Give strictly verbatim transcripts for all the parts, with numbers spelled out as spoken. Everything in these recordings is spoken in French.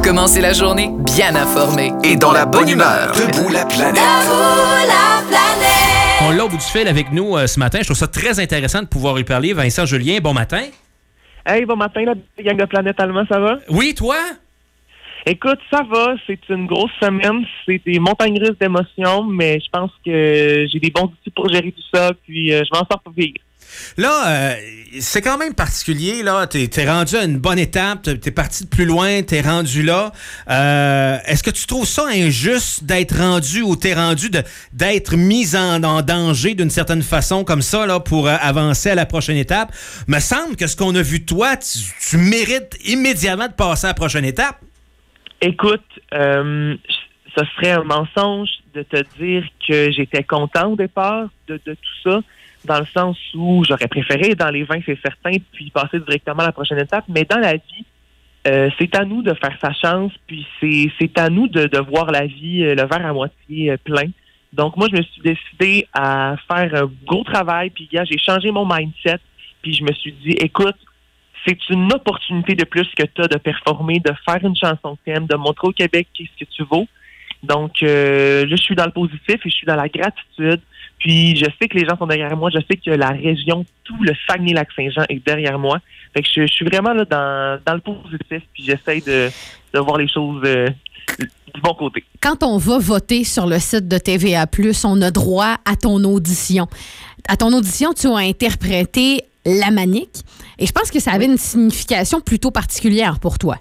Commencez la journée bien informé et dans la bonne humeur. Debout la planète. Debout la planète. On l'a au bout du fil avec nous euh, ce matin. Je trouve ça très intéressant de pouvoir y parler. Vincent Julien, bon matin. Hey, bon matin, la gang de Planète Allemand, ça va? Oui, toi? Écoute, ça va. C'est une grosse semaine. C'est des montagnes russes d'émotions, mais je pense que j'ai des bons outils pour gérer tout ça, puis euh, je vais en sortir vivre. Là, euh, c'est quand même particulier. Là, t'es, t'es rendu à une bonne étape. T'es, t'es parti de plus loin. T'es rendu là. Euh, est-ce que tu trouves ça injuste d'être rendu ou t'es rendu de, d'être mis en, en danger d'une certaine façon comme ça là, pour euh, avancer à la prochaine étape? Me semble que ce qu'on a vu de toi, tu, tu mérites immédiatement de passer à la prochaine étape. Écoute, euh, ce serait un mensonge de te dire que j'étais content au départ de, de tout ça, dans le sens où j'aurais préféré être dans les vingt, c'est certain, puis passer directement à la prochaine étape. Mais dans la vie, euh, c'est à nous de faire sa chance, puis c'est, c'est à nous de, de voir la vie, euh, le verre à moitié euh, plein. Donc moi, je me suis décidé à faire un gros travail, puis gars, j'ai changé mon mindset, puis je me suis dit, écoute, c'est une opportunité de plus que tu as de performer, de faire une chanson que t'aimes, de montrer au Québec qu'est-ce que tu vaux. Donc euh, là, je suis dans le positif et je suis dans la gratitude. Puis je sais que les gens sont derrière moi. Je sais que la région, tout le Saguenay-Lac-Saint-Jean est derrière moi. Fait que je, je suis vraiment là dans, dans le positif. Puis j'essaie de, de voir les choses euh, du bon côté. Quand on va voter sur le site de T V A plus, on a droit à ton audition. À ton audition, tu as interprété La Manique. Et je pense que ça avait une signification plutôt particulière pour toi.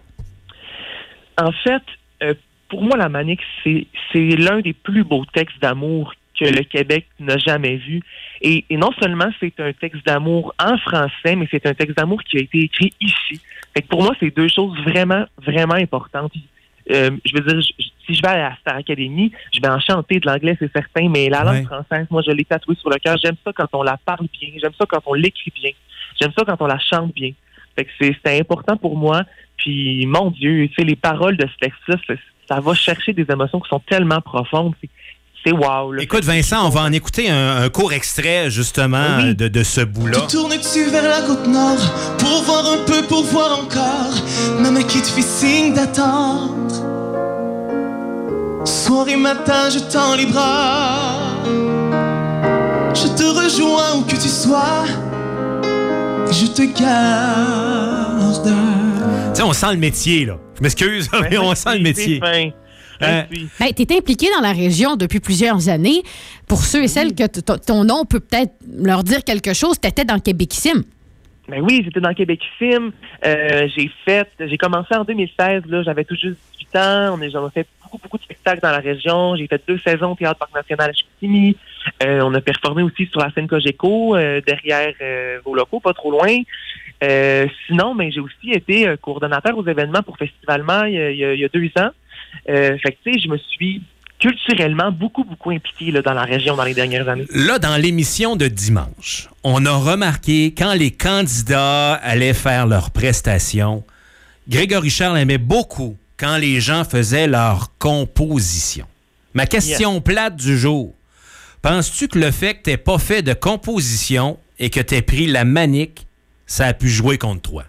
En fait, euh, pour moi, La Manique, c'est, c'est l'un des plus beaux textes d'amour que le Québec n'a jamais vu. Et, et non seulement c'est un texte d'amour en français, mais c'est un texte d'amour qui a été écrit ici. Fait que pour moi, c'est deux choses vraiment, vraiment importantes. Euh, je veux dire, je, si je vais à la Star Academy, je vais en chanter de l'anglais, c'est certain, mais la langue ouais. française, moi, je l'ai tatouée sur le cœur. J'aime ça quand on la parle bien. J'aime ça quand on l'écrit bien. J'aime ça quand on la chante bien. Fait que c'est, c'est important pour moi. Puis, mon Dieu, tu sais, les paroles de ce texte-là, ça, ça va chercher des émotions qui sont tellement profondes. C'est, c'est wow. Là. Écoute, Vincent, on va en écouter un, un court extrait, justement, oui. de, de ce bout-là. Tu tournes-tu vers la côte nord pour voir un peu, pour voir encore, même qui te fait signe d'attendre. Soir et matin, je tends les bras. Je te rejoins où que tu sois. Je te garde. Tu sais, on sent le métier, là. Je m'excuse, mais ben, on sent le métier. Euh, ben, tu es impliqué dans la région depuis plusieurs années. Pour ceux et celles que t- t- ton nom peut peut-être leur dire quelque chose, tu étais dans Québecissime. Ben oui, j'étais dans Québecissime. Euh, j'ai fait, j'ai commencé en deux mille seize, là, j'avais tout juste dix-huit ans. On a, j'en ai fait beaucoup, beaucoup de spectacles dans la région. J'ai fait deux saisons au Théâtre Parc National à Chicoutimi. Euh, on a performé aussi sur la scène Cogeco, euh, derrière euh, vos locaux, pas trop loin. Euh, sinon, ben, j'ai aussi été euh, coordonnateur aux événements pour Festivalement il y a, il y a, il y a deux ans. Euh, fait que, tu sais, je me suis culturellement beaucoup, beaucoup impliqué là, dans la région dans les dernières années. Là, dans l'émission de dimanche, on a remarqué quand les candidats allaient faire leurs prestations, Grégory Charles aimait beaucoup quand les gens faisaient leur composition. Ma question yeah. plate du jour, penses-tu que le fait que tu n'aies pas fait de composition et que tu aies pris La Manique, ça a pu jouer contre toi?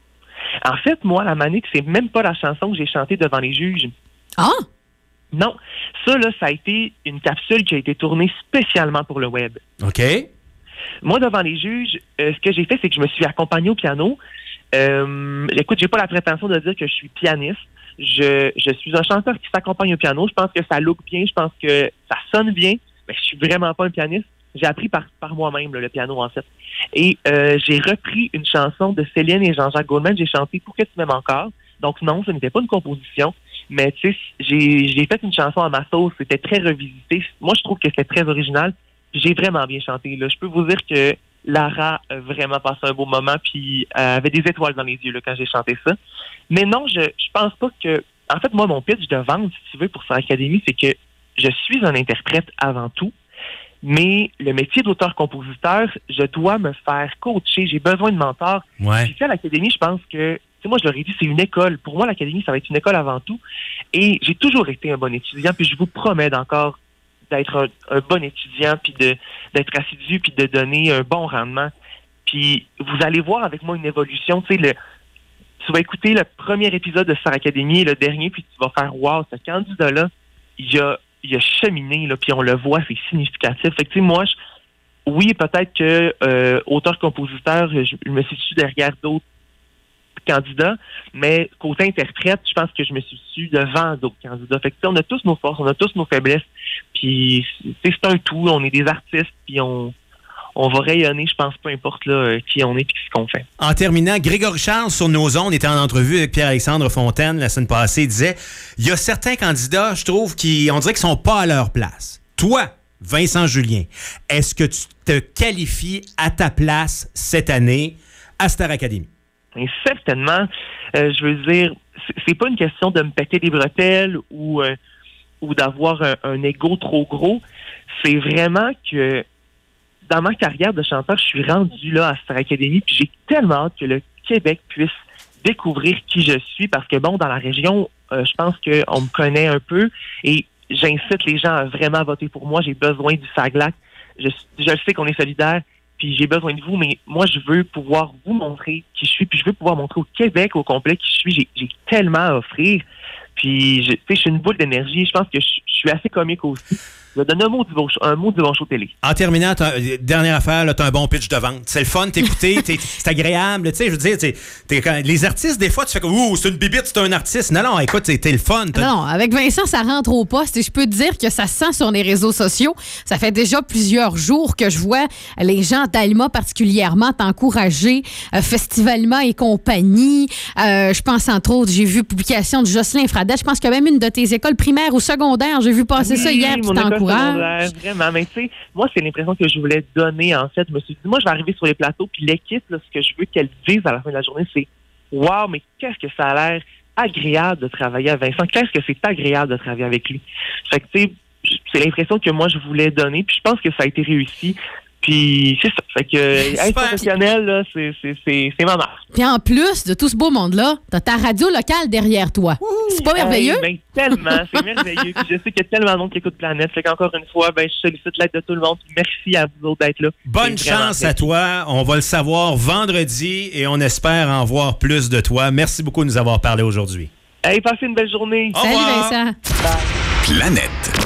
En fait, moi, La Manique, c'est même pas la chanson que j'ai chantée devant les juges. Ah! Non. Ça, là, ça a été une capsule qui a été tournée spécialement pour le web. OK. Moi, devant les juges, euh, ce que j'ai fait, c'est que je me suis accompagné au piano. Euh, écoute, j'ai pas la prétention de dire que je suis pianiste. Je, je suis un chanteur qui s'accompagne au piano. Je pense que ça look bien. Je pense que ça sonne bien. Mais je suis vraiment pas un pianiste. J'ai appris par, par moi-même, là, le piano, en fait. Et euh, j'ai repris une chanson de Céline et Jean-Jacques Goldman. J'ai chanté « Pour que tu m'aimes encore ». Donc non, ce n'était pas une composition. Mais tu sais, j'ai, j'ai fait une chanson à ma sauce. C'était très revisité. Moi, je trouve que c'était très original. J'ai vraiment bien chanté. Là. Je peux vous dire que Lara a vraiment passé un beau moment puis euh, avait des étoiles dans les yeux là, quand j'ai chanté ça. Mais non, je je pense pas que... En fait, moi, mon pitch de vente, si tu veux, pour Star Academy, c'est que je suis un interprète avant tout. Mais le métier d'auteur-compositeur, je dois me faire coacher. J'ai besoin de mentors. Ouais. Puis à l'Académie, je pense que, tu sais, moi, je leur ai dit, c'est une école. Pour moi, l'Académie, ça va être une école avant tout. Et j'ai toujours été un bon étudiant. Puis je vous promets d'encore d'être un, un bon étudiant, puis de d'être assidu, puis de donner un bon rendement. Puis vous allez voir avec moi une évolution. Tu sais, le, tu vas écouter le premier épisode de Star Academy et le dernier, puis tu vas faire « Wow, ce candidat-là, il a, il a cheminé, là, puis on le voit, c'est significatif. » Fait que, tu sais, moi, je, oui, peut-être que euh, auteur-compositeur, je, je me situe derrière d'autres candidats, mais côté interprète, je pense que je me situe devant d'autres candidats. Fait que, tu sais, on a tous nos forces, on a tous nos faiblesses, puis c'est un tout, on est des artistes, puis on... on va rayonner, je pense, peu importe là, qui on est et ce qu'on fait. En terminant, Grégory Charles, sur nos ondes, était en entrevue avec Pierre-Alexandre Fontaine la semaine passée, il disait « Il y a certains candidats, je trouve, qui on dirait qu'ils sont pas à leur place. » Toi, Vincent Julien, est-ce que tu te qualifies à ta place cette année à Star Academy? Et certainement. Euh, je veux dire, c'est pas une question de me péter les bretelles ou, euh, ou d'avoir un, un ego trop gros. C'est vraiment que dans ma carrière de chanteur, je suis rendu là à Star Academy, puis j'ai tellement hâte que le Québec puisse découvrir qui je suis, parce que bon, dans la région, euh, je pense qu'on me connaît un peu, et j'incite les gens à vraiment voter pour moi. J'ai besoin du Saglac. Je, je sais qu'on est solidaires, puis j'ai besoin de vous, mais moi, je veux pouvoir vous montrer qui je suis, puis je veux pouvoir montrer au Québec au complet qui je suis. J'ai, j'ai tellement à offrir, puis je, tu sais, je suis une boule d'énergie. Je pense que je, je suis assez comique aussi. Je vais donner un mot du bon show, un mot du bon show télé. En terminant, dernière affaire, tu as un bon pitch de vente. C'est le fun, t'écouter, t'es, c'est agréable. Tu sais, je veux dire, t'es, t'es, quand, les artistes, des fois, tu fais comme, ouh, c'est une bibite, c'est un artiste. Non, non, écoute, t'es, t'es le fun. T'as... Non, avec Vincent, ça rentre au poste et je peux te dire que ça se sent sur les réseaux sociaux. Ça fait déjà plusieurs jours que je vois les gens d'Alma particulièrement t'encourager, euh, Festivalement et compagnie. Euh, je pense, entre autres, j'ai vu publication de Jocelyn Fradette. Je pense qu'il y a même une de tes écoles primaires ou secondaires. J'ai vu passer oui, ça hier, puis t'encourages. Vraiment, mais tu sais, moi, c'est l'impression que je voulais donner, en fait. Je me suis dit, moi, je vais arriver sur les plateaux, puis l'équipe, là, ce que je veux qu'elle dise à la fin de la journée, c'est « Wow, mais qu'est-ce que ça a l'air agréable de travailler avec Vincent, qu'est-ce que c'est agréable de travailler avec lui. » Fait que, tu sais, c'est l'impression que moi, je voulais donner, puis je pense que ça a été réussi. Puis c'est ça. Fait que être professionnel, là, c'est, c'est, c'est, c'est ma marque. Puis en plus de tout ce beau monde-là, t'as ta radio locale derrière toi. Ouh, c'est pas merveilleux? Hey, ben, tellement, c'est merveilleux. Puis je sais qu'il y a tellement de monde qui écoute Planète. Fait qu'encore une fois, ben, je sollicite l'aide de tout le monde. Puis merci à vous autres d'être là. Bonne chance à toi. On va le savoir vendredi et on espère en voir plus de toi. Merci beaucoup de nous avoir parlé aujourd'hui. Hey, passez une belle journée. Au Salut revoir. Vincent. Bye. Planète.